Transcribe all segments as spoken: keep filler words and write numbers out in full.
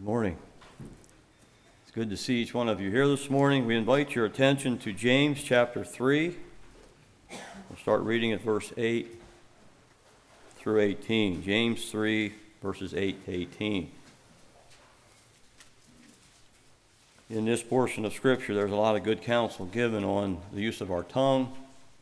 Good morning. It's good to see each one of you here this morning. We invite your attention to James chapter three. We'll start reading at verse eight through eighteen. James three, verses eight to eighteen. In this portion of Scripture, there's a lot of good counsel given on the use of our tongue.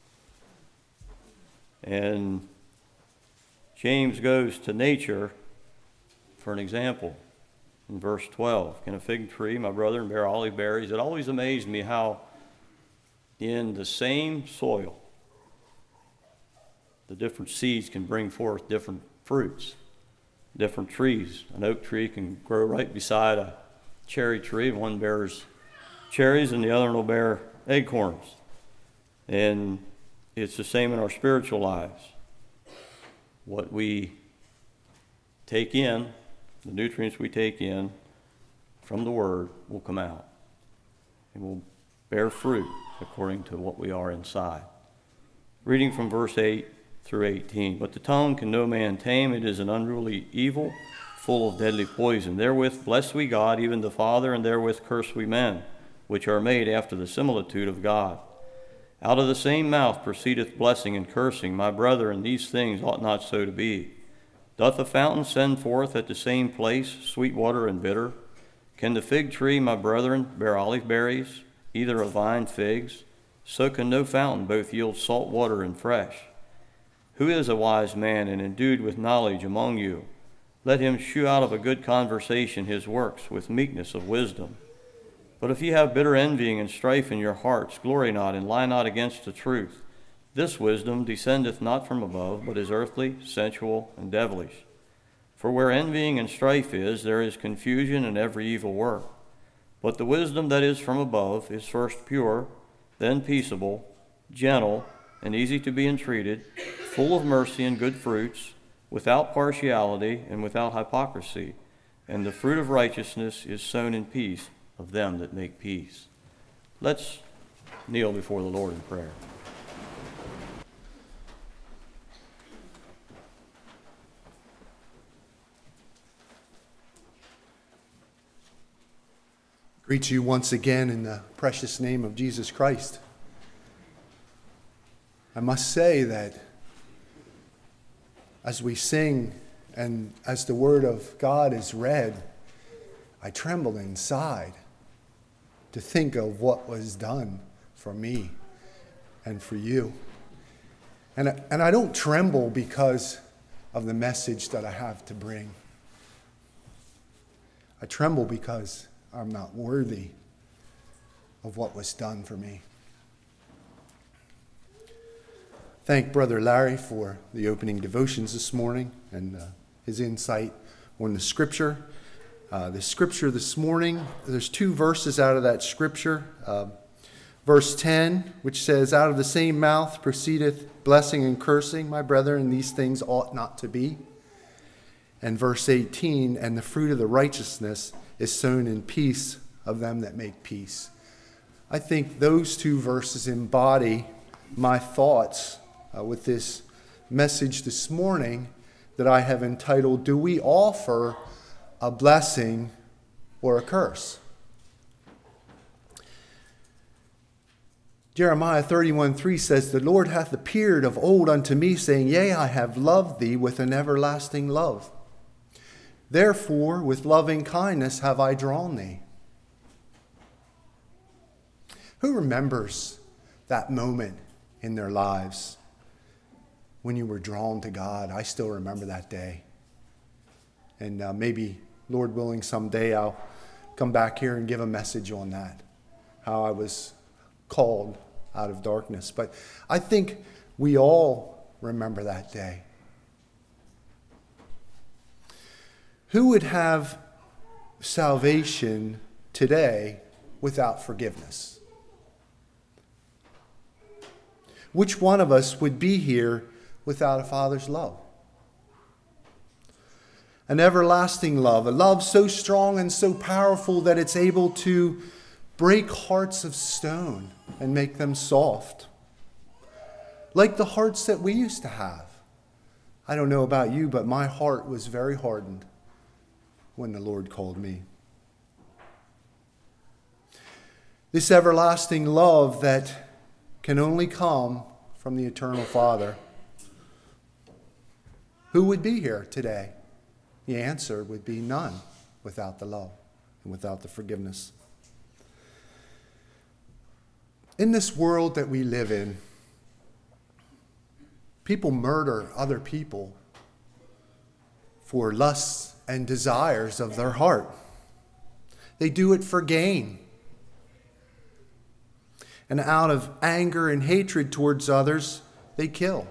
And James goes to nature for an example. In verse twelve, can a fig tree, my brother, bear olive berries? It always amazed me how in the same soil, the different seeds can bring forth different fruits, different trees. An oak tree can grow right beside a cherry tree. One bears cherries and the other will bear acorns. And it's the same in our spiritual lives. What we take in, the nutrients we take in from the Word will come out and will bear fruit according to what we are inside. Reading from verse eight through eighteen. But the tongue can no man tame. It is an unruly evil, full of deadly poison. Therewith bless we God, even the Father, and therewith curse we men, which are made after the similitude of God. Out of the same mouth proceedeth blessing and cursing. My brethren, these things ought not so to be. Doth a fountain send forth at the same place sweet water and bitter? Can the fig tree, my brethren, bear olive berries, either a vine figs? So can no fountain both yield salt water and fresh. Who is a wise man and endued with knowledge among you? Let him shew out of a good conversation his works with meekness of wisdom. But if ye have bitter envying and strife in your hearts, glory not and lie not against the truth. This wisdom descendeth not from above, but is earthly, sensual, and devilish. For where envying and strife is, there is confusion and every evil work. But the wisdom that is from above is first pure, then peaceable, gentle, and easy to be entreated, full of mercy and good fruits, without partiality and without hypocrisy. And the fruit of righteousness is sown in peace of them that make peace. Let's kneel before the Lord in prayer. Greet you once again in the precious name of Jesus Christ. I must say that as we sing and as the word of God is read, I tremble inside to think of what was done for me and for you. And, and I don't tremble because of the message that I have to bring. I tremble because I'm not worthy of what was done for me. Thank Brother Larry for the opening devotions this morning and uh, his insight on the scripture. Uh, the scripture this morning, there's two verses out of that scripture. Uh, verse ten, which says, out of the same mouth proceedeth blessing and cursing, my brethren, and these things ought not to be. And verse eighteen, and the fruit of the righteousness is sown in peace of them that make peace. I think those two verses embody my thoughts uh, with this message this morning that I have entitled, Do We Offer a Blessing or a Curse? Jeremiah thirty-one three says, The Lord hath appeared of old unto me, saying, Yea, I have loved thee with an everlasting love. Therefore, with loving kindness have I drawn thee. Who remembers that moment in their lives when you were drawn to God? I still remember that day. And uh, maybe, Lord willing, someday I'll come back here and give a message on that, how I was called out of darkness. But I think we all remember that day. Who would have salvation today without forgiveness? Which one of us would be here without a Father's love? An everlasting love, a love so strong and so powerful that it's able to break hearts of stone and make them soft. Like the hearts that we used to have. I don't know about you, but my heart was very hardened when the Lord called me. This everlasting love that can only come from the eternal Father. Who would be here today? The answer would be none without the love and without the forgiveness. In this world that we live in, people murder other people for lusts and desires of their heart. They do it for gain. And out of anger and hatred towards others, they kill.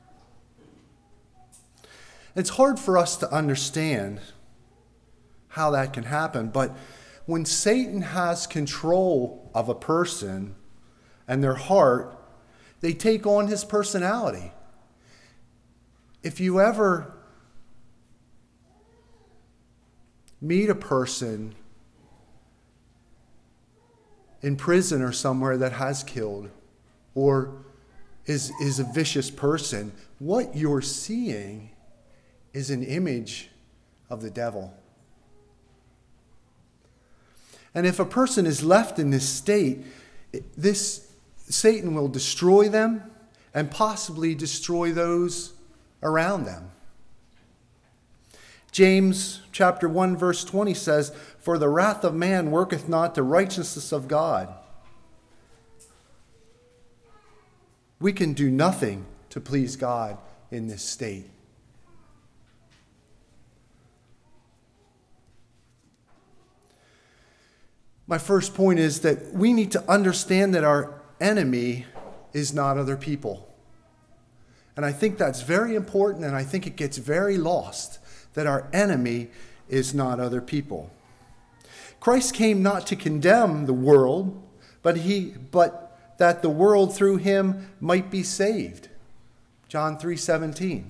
It's hard for us to understand how that can happen, but when Satan has control of a person and their heart, they take on his personality. If you ever meet a person in prison or somewhere that has killed or is, is a vicious person, what you're seeing is an image of the devil. And if a person is left in this state, this Satan will destroy them and possibly destroy those around them. James chapter one verse twenty says, "For the wrath of man worketh not the righteousness of God." We can do nothing to please God in this state. My first point is that we need to understand that our enemy is not other people. And I think that's very important, and I think it gets very lost, that our enemy is not other people. Christ came not to condemn the world, but he but that the world through him might be saved. John three seventeen.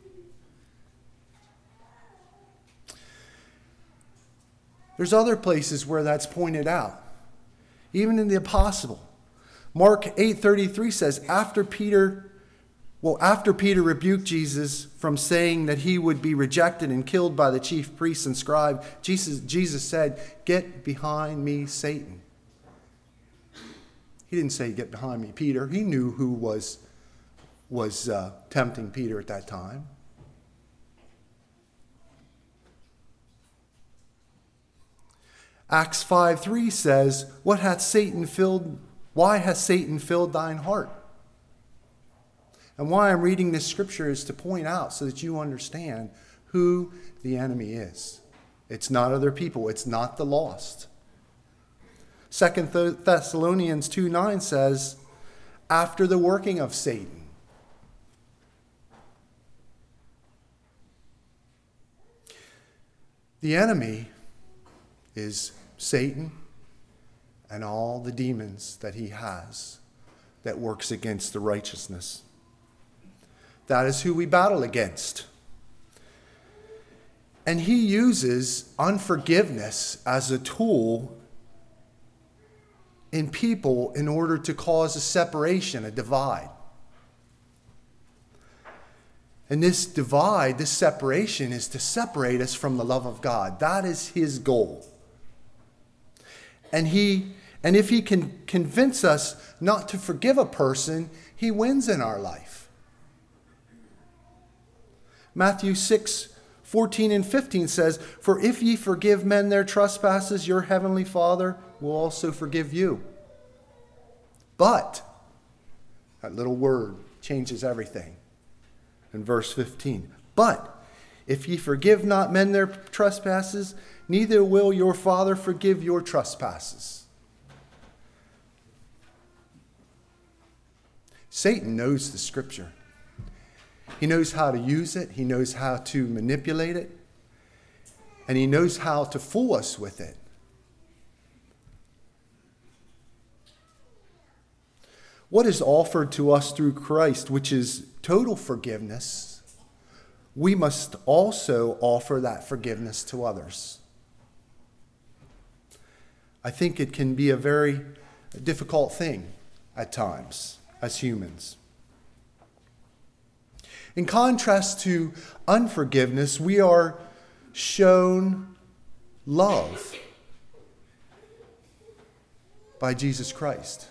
There's other places where that's pointed out. Even in the apostle. Mark eight thirty-three says, after Peter Well, after Peter rebuked Jesus from saying that he would be rejected and killed by the chief priests and scribe, Jesus, Jesus said, "Get behind me, Satan." He didn't say, "Get behind me, Peter." He knew who was, was uh, tempting Peter at that time. Acts five three says, "What hath Satan filled? Why hath Satan filled thine heart?" And why I'm reading this scripture is to point out so that you understand who the enemy is. It's not other people. It's not the lost. Second Thessalonians two nine says, after the working of Satan. The enemy is Satan and all the demons that he has that works against the righteousness. That is who we battle against. And he uses unforgiveness as a tool in people in order to cause a separation, a divide. And this divide, this separation, is to separate us from the love of God. That is his goal. And he, and if he can convince us not to forgive a person, he wins in our life. Matthew six fourteen and fifteen says, "For if ye forgive men their trespasses, your heavenly Father will also forgive you." But, that little word changes everything. In verse fifteen, "But if ye forgive not men their trespasses, neither will your Father forgive your trespasses." Satan knows the scripture. He knows how to use it. He knows how to manipulate it. And he knows how to fool us with it. What is offered to us through Christ, which is total forgiveness, we must also offer that forgiveness to others. I think it can be a very difficult thing at times as humans. In contrast to unforgiveness, we are shown love by Jesus Christ.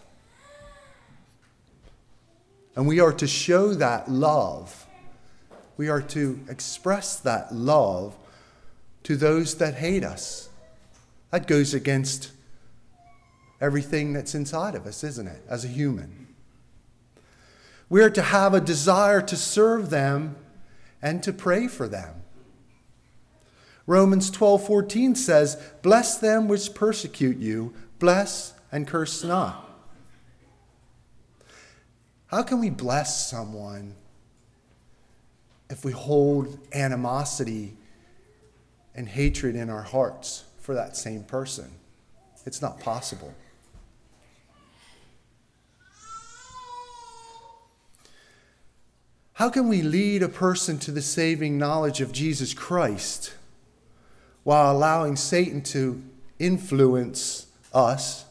And we are to show that love. We are to express that love to those that hate us. That goes against everything that's inside of us, isn't it, as a human? We are to have a desire to serve them and to pray for them. Romans twelve fourteen says, "Bless them which persecute you, bless and curse not." How can we bless someone if we hold animosity and hatred in our hearts for that same person? It's not possible. How can we lead a person to the saving knowledge of Jesus Christ while allowing Satan to influence us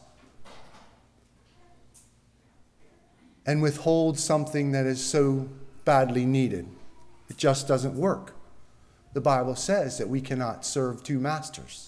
and withhold something that is so badly needed? It just doesn't work. The Bible says that we cannot serve two masters.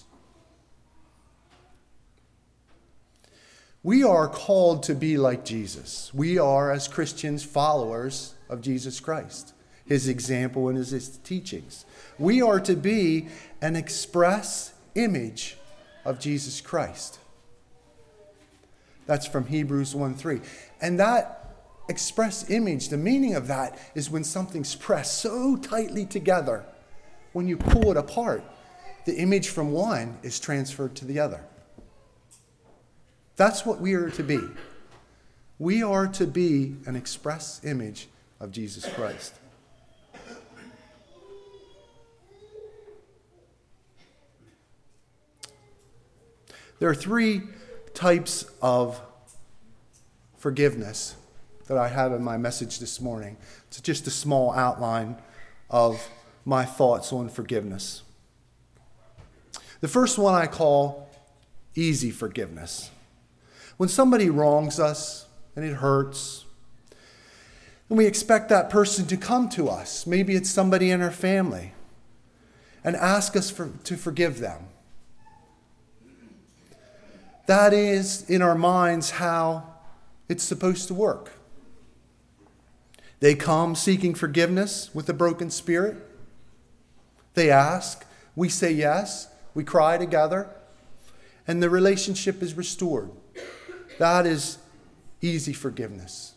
We are called to be like Jesus. We are, as Christians, followers of Jesus Christ, his example and his teachings. We are to be an express image of Jesus Christ. That's from Hebrews one three. And that express image, the meaning of that is when something's pressed so tightly together, when you pull it apart, the image from one is transferred to the other. That's what we are to be. We are to be an express image of Jesus Christ. There are three types of forgiveness that I have in my message this morning. It's just a small outline of my thoughts on forgiveness. The first one I call easy forgiveness. When somebody wrongs us and it hurts, and we expect that person to come to us, maybe it's somebody in our family, and ask us for, to forgive them. That is, in our minds, how it's supposed to work. They come seeking forgiveness with a broken spirit. They ask, we say yes, we cry together, and the relationship is restored. That is easy forgiveness.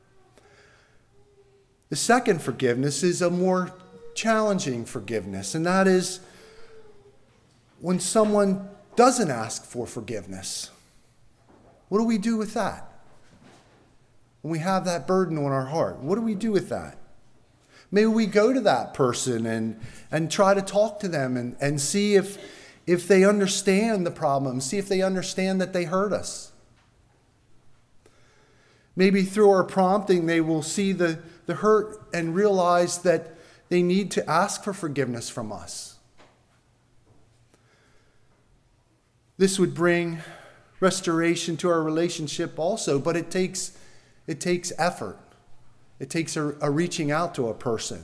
The second forgiveness is a more challenging forgiveness, and that is when someone doesn't ask for forgiveness. What do we do with that? When we have that burden on our heart, what do we do with that? Maybe we go to that person and, and try to talk to them and, and see if, if they understand the problem, see if they understand that they hurt us. Maybe through our prompting, they will see the, the hurt and realize that they need to ask for forgiveness from us. This would bring restoration to our relationship also, but it takes, it takes effort. It takes a, a reaching out to a person.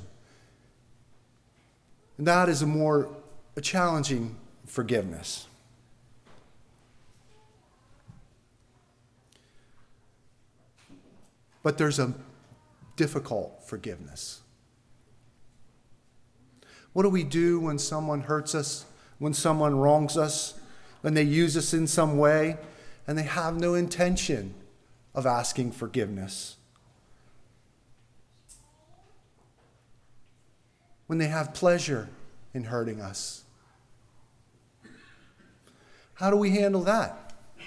And that is a more a challenging forgiveness. But there's a difficult forgiveness. What do we do when someone hurts us, when someone wrongs us, when they use us in some way, and they have no intention of asking forgiveness? When they have pleasure in hurting us? How do we handle that?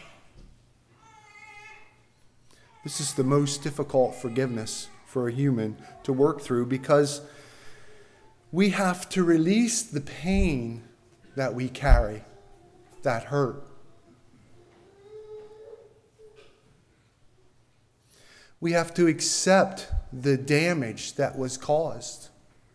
This is the most difficult forgiveness for a human to work through because we have to release the pain that we carry, that hurt. We have to accept the damage that was caused.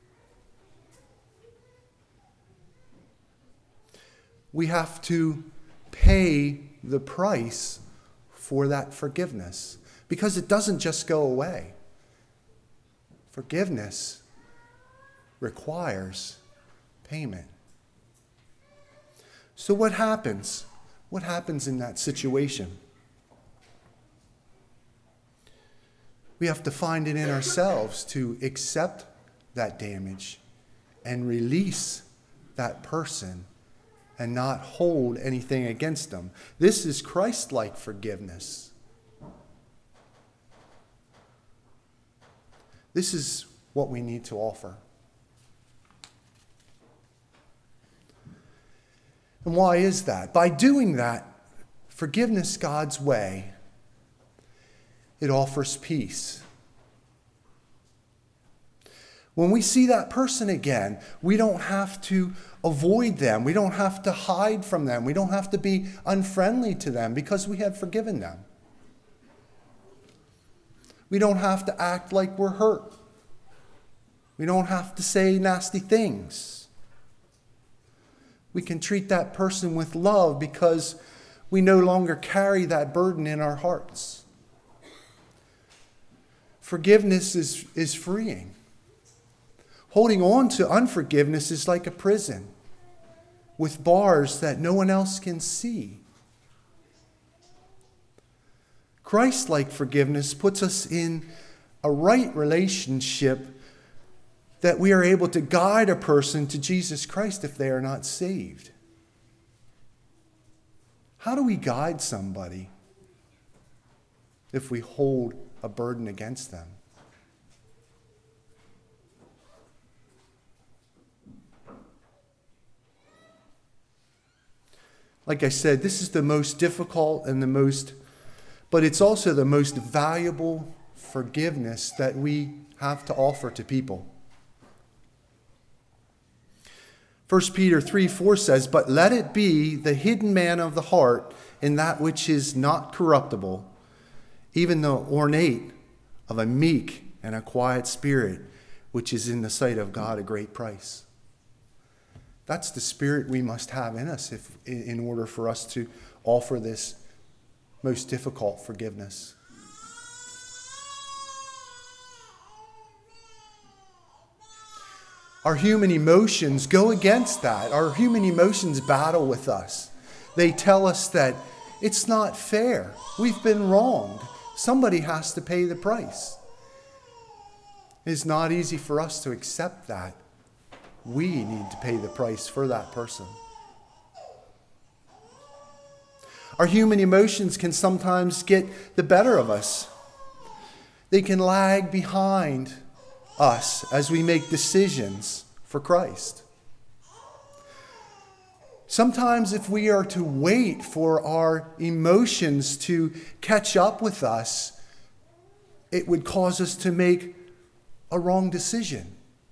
We have to pay the price for that forgiveness. Because it doesn't just go away. Forgiveness requires payment. So what happens? What happens in that situation? We have to find it in ourselves to accept that damage and release that person and not hold anything against them. This is Christ-like forgiveness. This is what we need to offer. And why is that? By doing that, forgiveness God's way, it offers peace. When we see that person again, we don't have to avoid them. We don't have to hide from them. We don't have to be unfriendly to them because we have forgiven them. We don't have to act like we're hurt. We don't have to say nasty things. We can treat that person with love because we no longer carry that burden in our hearts. Forgiveness is, is freeing. Holding on to unforgiveness is like a prison with bars that no one else can see. Christ-like forgiveness puts us in a right relationship that we are able to guide a person to Jesus Christ if they are not saved. How do we guide somebody if we hold a burden against them? Like I said, this is the most difficult and the most, but it's also the most valuable forgiveness that we have to offer to people. First Peter three four says, "But let it be the hidden man of the heart in that which is not corruptible, even the ornate of a meek and a quiet spirit, which is in the sight of God a great price." That's the spirit we must have in us if, in order for us to offer this most difficult forgiveness. Our human emotions go against that. Our human emotions battle with us. They tell us that it's not fair. We've been wronged. Somebody has to pay the price. It's not easy for us to accept that. We need to pay the price for that person. Our human emotions can sometimes get the better of us. They can lag behind us as we make decisions for Christ. Sometimes if we are to wait for our emotions to catch up with us, it would cause us to make a wrong decision.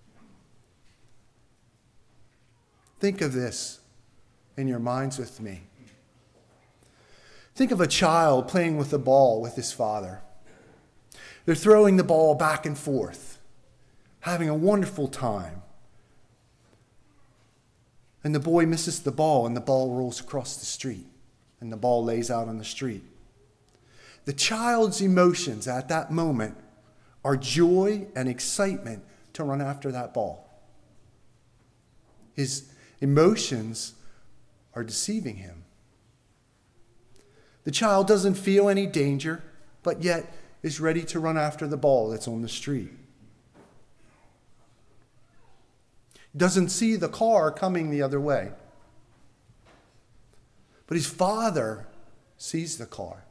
Think of this in your minds with me. Think of a child playing with a ball with his father. They're throwing the ball back and forth, having a wonderful time. And the boy misses the ball, and the ball rolls across the street, and the ball lays out on the street. The child's emotions at that moment are joy and excitement to run after that ball. His emotions are deceiving him. The child doesn't feel any danger, but yet is ready to run after the ball that's on the street. Doesn't see the car coming the other way. But his father sees the car.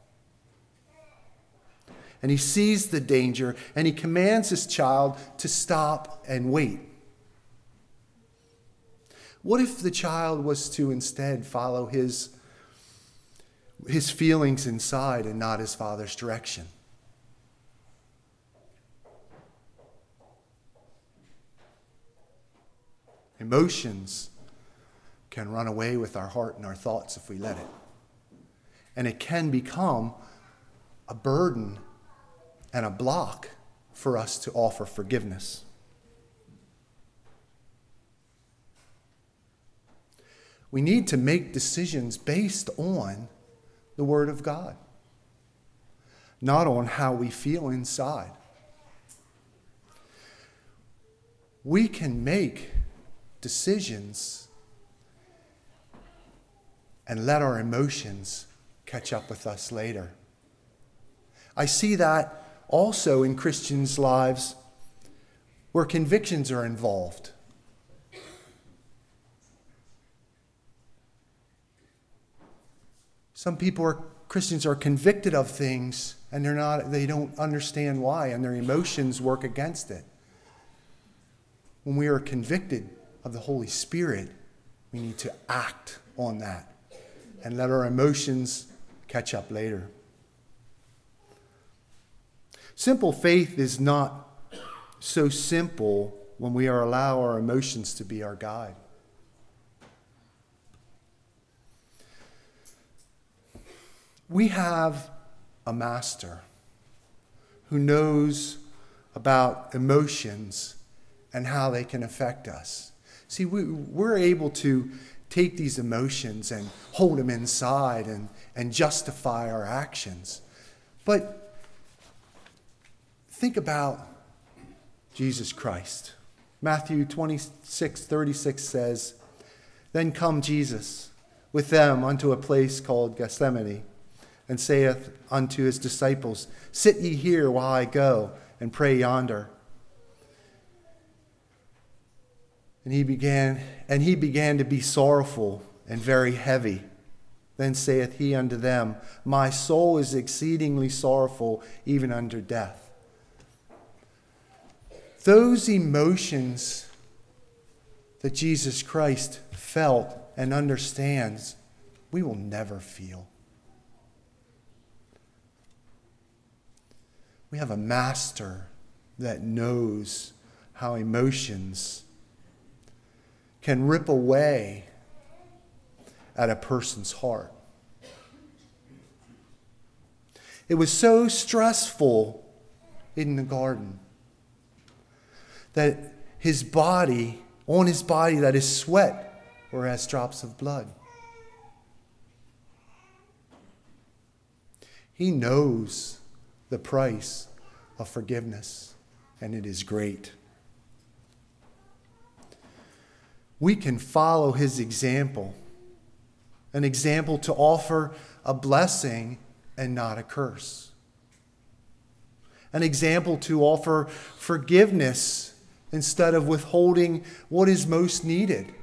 And he sees the danger, and he commands his child to stop and wait. What if the child was to instead follow his, his feelings inside and not his father's direction? Emotions can run away with our heart and our thoughts if we let it. And it can become a burden and a block for us to offer forgiveness. We need to make decisions based on the Word of God, not on how we feel inside. We can make decisions and let our emotions catch up with us later. I see that also in Christians' lives where convictions are involved. Some people are Christians are convicted of things and they're not they don't understand why, and their emotions work against it. When we are convicted of the Holy Spirit, we need to act on that and let our emotions catch up later. Simple faith is not so simple when we are allow our emotions to be our guide. We have a master who knows about emotions and how they can affect us. See, we, we're able to take these emotions and hold them inside and, and justify our actions. But think about Jesus Christ. Matthew twenty-six thirty-six says, "Then come Jesus with them unto a place called Gethsemane, and saith unto his disciples, Sit ye here while I go and pray yonder. And he began, and he began to be sorrowful and very heavy. Then saith he unto them, My soul is exceedingly sorrowful, even unto death." Those emotions that Jesus Christ felt and understands, we will never feel. We have a master that knows how emotions can rip away at a person's heart. It was so stressful in the garden that his body, on his body, that his sweat were as drops of blood. He knows the price of forgiveness, and it is great. We can follow his example, an example to offer a blessing and not a curse, an example to offer forgiveness instead of withholding what is most needed.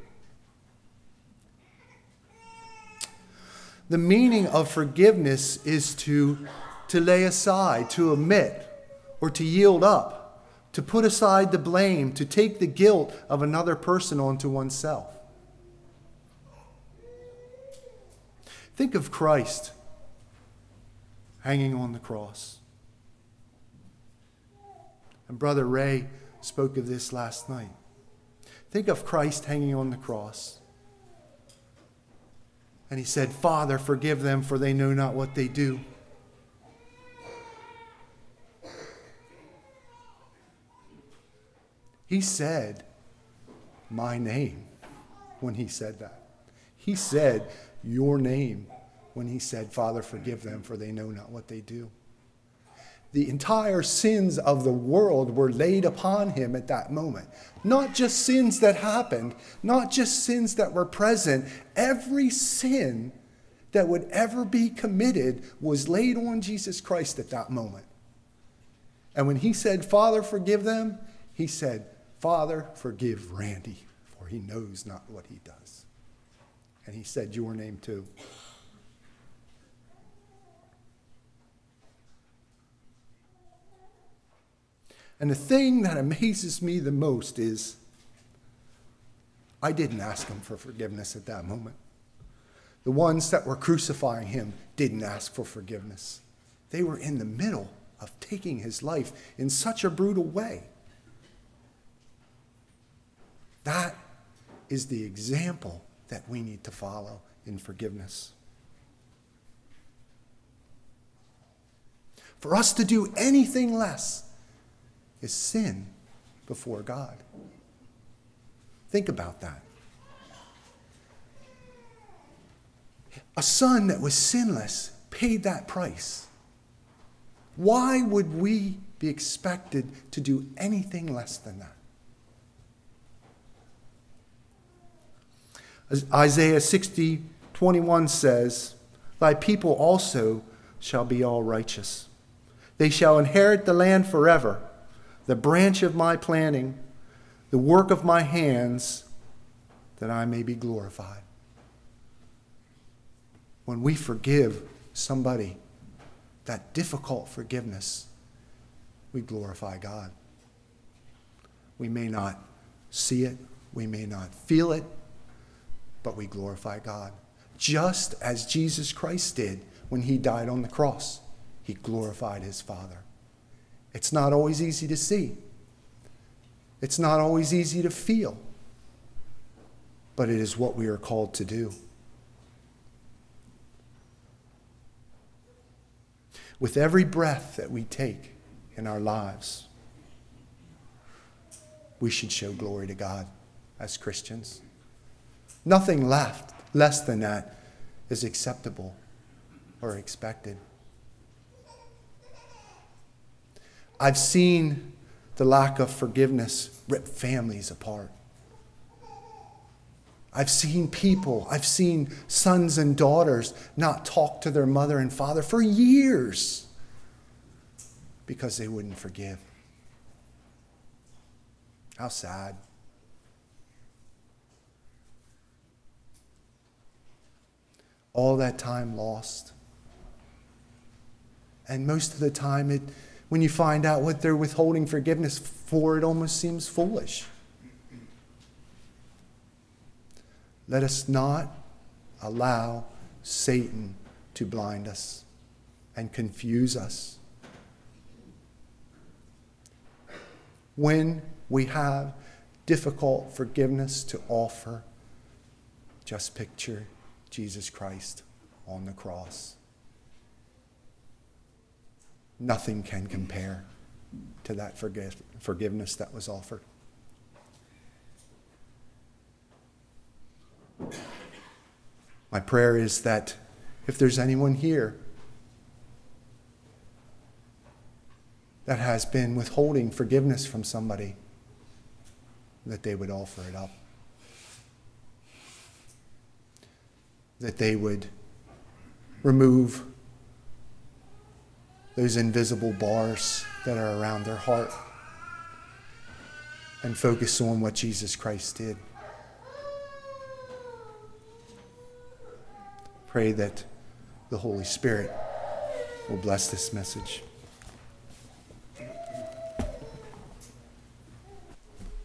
The meaning of forgiveness is to, to lay aside, to omit, or to yield up, to put aside the blame, to take the guilt of another person onto oneself. Think of Christ hanging on the cross. And Brother Ray spoke of this last night. Think of Christ hanging on the cross. And he said, Father, forgive them, for they know not what they do. He said, my name, when he said that. He said, your name, when he said, Father, forgive them, for they know not what they do. The entire sins of the world were laid upon him at that moment. Not just sins that happened, not just sins that were present. Every sin that would ever be committed was laid on Jesus Christ at that moment. And when he said, Father, forgive them, he said, Father, forgive Randy, for he knows not what he does. And he said your name too. And the thing that amazes me the most is I didn't ask him for forgiveness at that moment. The ones that were crucifying him didn't ask for forgiveness. They were in the middle of taking his life in such a brutal way. That is the example that we need to follow in forgiveness. For us to do anything less is sin before God. Think about that. A son that was sinless paid that price. Why would we be expected to do anything less than that? Isaiah sixty twenty-one says, thy people also shall be all righteous. They shall inherit the land forever, the branch of my planting, the work of my hands, that I may be glorified. When we forgive somebody, that difficult forgiveness, we glorify God. We may not see it, we may not feel it, but we glorify God. Just as Jesus Christ did when he died on the cross. He glorified his Father. It's not always easy to see. It's not always easy to feel. But it is what we are called to do. With every breath that we take in our lives, we should show glory to God as Christians. Nothing left, less than that is acceptable or expected. I've seen the lack of forgiveness rip families apart. I've seen people, I've seen sons and daughters not talk to their mother and father for years because they wouldn't forgive. How sad. All that time lost. And most of the time, it, when you find out what they're withholding forgiveness for, it almost seems foolish. Let us not allow Satan to blind us and confuse us. When we have difficult forgiveness to offer, just picture Jesus Christ on the cross. Nothing can compare to that forgive, forgiveness that was offered. My prayer is that if there's anyone here that has been withholding forgiveness from somebody, that they would offer it up. That they would remove those invisible bars that are around their heart and focus on what Jesus Christ did. Pray that the Holy Spirit will bless this message.